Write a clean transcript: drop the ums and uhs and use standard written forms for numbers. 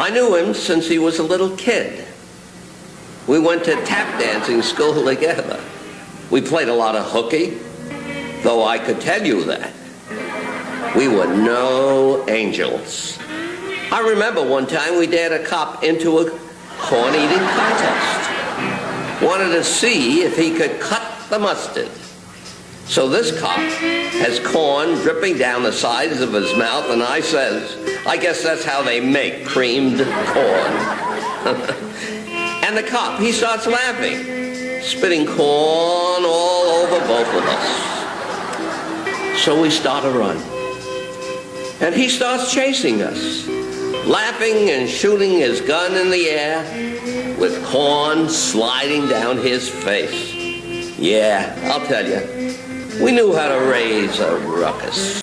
I knew him since he was a little kid. We went to tap dancing school together. We played a lot of hooky, though I could tell you that we were no angels. I remember one time we dared a cop into a corn-eating contest. Wanted to see if he could cut the mustard. So this cop has corn dripping down the sides of his mouth, and I says, I guess that's how they make creamed corn. And the cop, he starts laughing, spitting corn all over both of us. So we start a run. And he starts chasing us, laughing and shooting his gun in the air with corn sliding down his face. Yeah, I'll tell you, we knew how to raise a ruckus.